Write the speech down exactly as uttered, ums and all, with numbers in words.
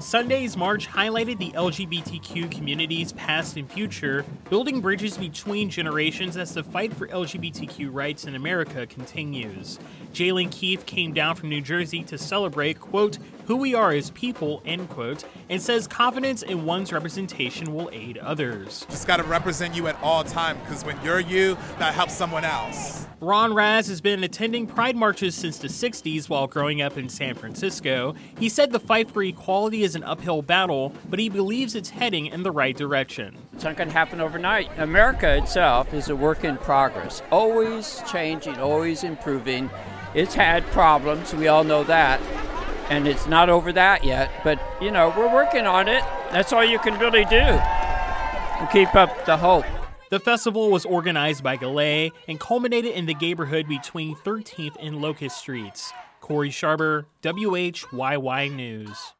Sunday's march highlighted the L G B T Q community's past and future, building bridges between generations as the fight for L G B T Q rights in America continues. Jalen Keefe came down from New Jersey to celebrate, quote, who we are as people, end quote, and says confidence in one's representation will aid others. Just got to represent you at all times, because when you're you, that helps someone else. Ron Raz has been attending pride marches since the sixties while growing up in San Francisco. He said the fight for equality is an uphill battle, but he believes it's heading in the right direction. It's not going to happen overnight. America itself is a work in progress, always changing, always improving. It's had problems, we all know that, and it's not over that yet, but, you know, we're working on it. That's all you can really do to keep up the hope. The festival was organized by Galay and culminated in the neighborhood between thirteenth and Locust Streets. Corey Sharber, W H Y Y News.